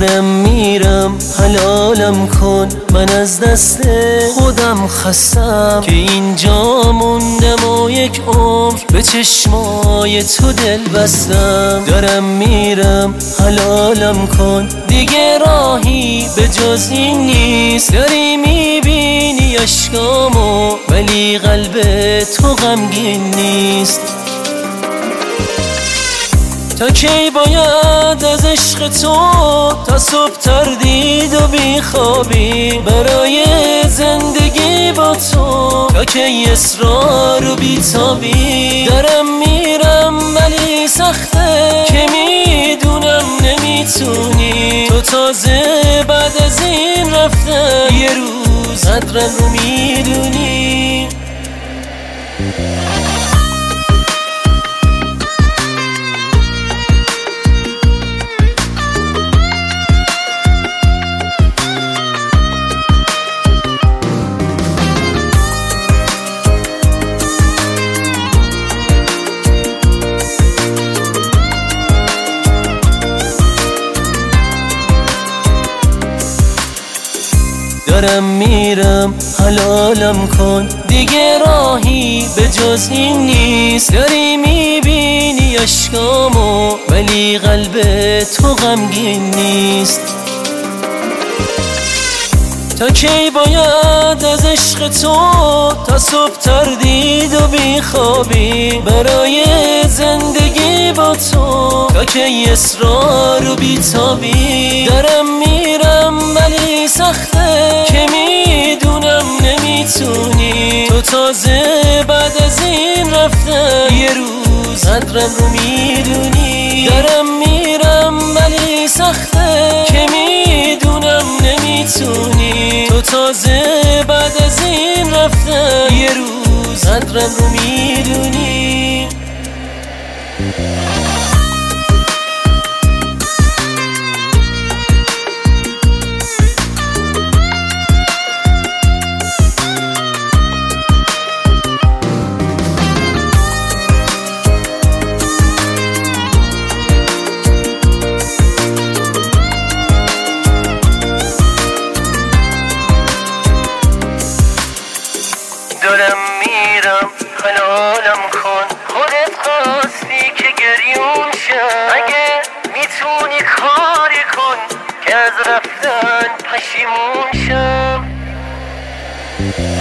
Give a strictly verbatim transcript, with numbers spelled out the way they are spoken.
دارم میرم حلالم کن، من از دست خودم خستم که اینجا موندم و یک عمر به چشمای تو دل بستم. دارم میرم حلالم کن، دیگه راهی به جز این نیست. داری میبینی اشکامو ولی قلب تو غمگین نیست. تا کی باید از عشق تو تا صبح تردید و بیخوابی برای زندگی با تو؟ تا کی اصرار و بیتابی؟ دارم میرم ولی سخته که میدونم نمیتونی. تو تازه بعد از این رفتن یه روز قدرم رو میدونی. دارم میرم حلالم کن، دیگه راهی به جز این نیست. داری میبینی اشکامو ولی قلب تو غمگین نیست. تا کی باید از عشق تو تا صبح تردید و بیخوابی برای زندگی با تو؟ تا کی اصرار و بیتابی؟ دارم میرم ولی سخته که میدونم نمیتونی. تو تازه بعد از این رفتن یه روز قدرم رو میدونی. دارم میرم ولی سخته که میدونم نمیتونی. تو تازه بعد از این رفتن یه روز قدرم رو میدونی. دارم میرم حلالم کن، خودت خواستی که گریون شم. اگه میتونی کاری کن که از رفتن پشیمون شم.